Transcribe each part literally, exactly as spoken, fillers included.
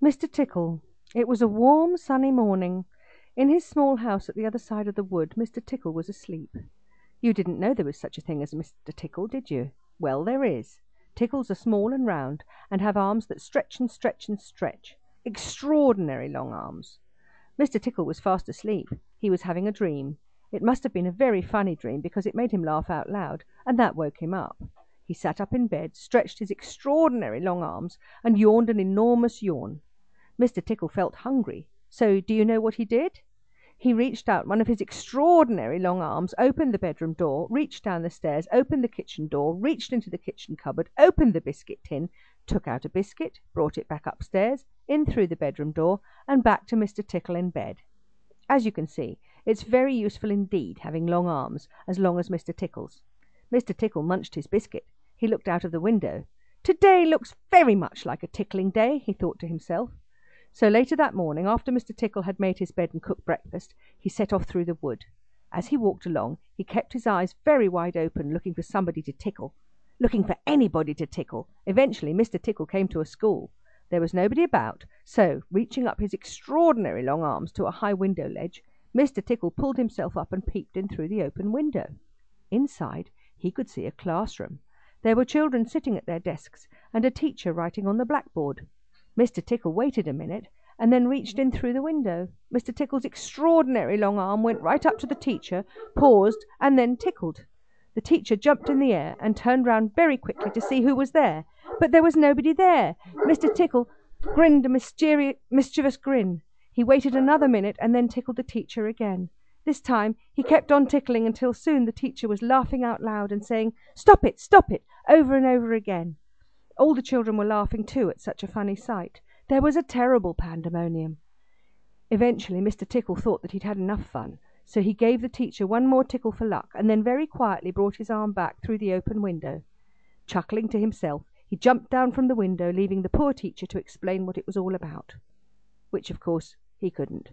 Mister Tickle. It was a warm, sunny morning. In his small house at the other side of the wood, Mister Tickle was asleep. You didn't know there was such a thing as Mister Tickle, did you? Well, there is. Tickles are small and round, and have arms that stretch and stretch and stretch. Extraordinary long arms. Mister Tickle was fast asleep. He was having a dream. It must have been a very funny dream, because it made him laugh out loud, and that woke him up. He sat up in bed, stretched his extraordinary long arms, and yawned an enormous yawn. Mister Tickle felt hungry, so do you know what he did? He reached out one of his extraordinary long arms, opened the bedroom door, reached down the stairs, opened the kitchen door, reached into the kitchen cupboard, opened the biscuit tin, took out a biscuit, brought it back upstairs, in through the bedroom door, and back to Mister Tickle in bed. As you can see, it's very useful indeed having long arms, as long as Mister Tickle's. Mister Tickle munched his biscuit. He looked out of the window. "Today looks very much like a tickling day," he thought to himself. So later that morning, after Mister Tickle had made his bed and cooked breakfast, he set off through the wood. As he walked along, he kept his eyes very wide open, looking for somebody to tickle. Looking for anybody to tickle. Eventually Mister Tickle came to a school. There was nobody about, so, reaching up his extraordinary long arms to a high window ledge, Mister Tickle pulled himself up and peeped in through the open window. Inside, he could see a classroom. There were children sitting at their desks, and a teacher writing on the blackboard. Mister Tickle waited a minute, and then reached in through the window. Mister Tickle's extraordinary long arm went right up to the teacher, paused, and then tickled. The teacher jumped in the air and turned round very quickly to see who was there, but there was nobody there. Mister Tickle grinned a mischievous grin. He waited another minute and then tickled the teacher again. This time he kept on tickling until soon the teacher was laughing out loud and saying, "Stop it, stop it," over and over again. All the children were laughing too at such a funny sight. There was a terrible pandemonium. Eventually Mister Tickle thought that he'd had enough fun, so he gave the teacher one more tickle for luck, and then very quietly brought his arm back through the open window. Chuckling to himself, he jumped down from the window, leaving the poor teacher to explain what it was all about, which of course he couldn't.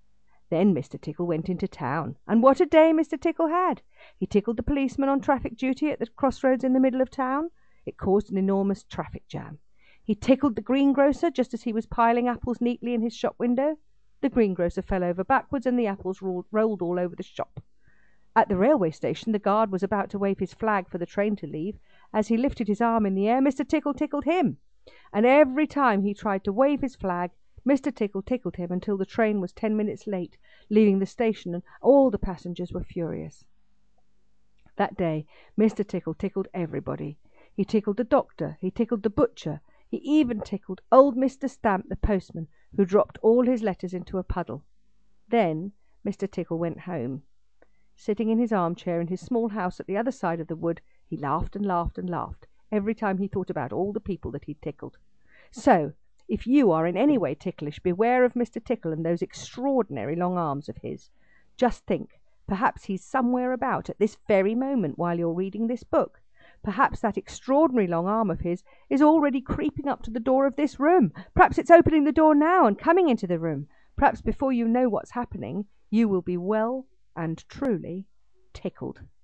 Then Mister Tickle went into town, and what a day Mister Tickle had! He tickled the policeman on traffic duty at the crossroads in the middle of town. It caused an enormous traffic jam. He tickled the greengrocer just as he was piling apples neatly in his shop window. The greengrocer fell over backwards, and the apples rolled all over the shop. At the railway station the guard was about to wave his flag for the train to leave. As he lifted his arm in the air, Mister Tickle tickled him. And every time he tried to wave his flag, Mister Tickle tickled him until the train was ten minutes late, leaving the station, and all the passengers were furious. That day Mister Tickle tickled everybody. He tickled the doctor, he tickled the butcher, he even tickled old Mister Stamp, the postman, who dropped all his letters into a puddle. Then Mister Tickle went home. Sitting in his armchair in his small house at the other side of the wood, he laughed and laughed and laughed every time he thought about all the people that he'd tickled. So, if you are in any way ticklish, beware of Mister Tickle and those extraordinary long arms of his. Just think, perhaps he's somewhere about at this very moment while you're reading this book. Perhaps that extraordinary long arm of his is already creeping up to the door of this room. Perhaps it's opening the door now and coming into the room. Perhaps before you know what's happening, you will be well and truly tickled.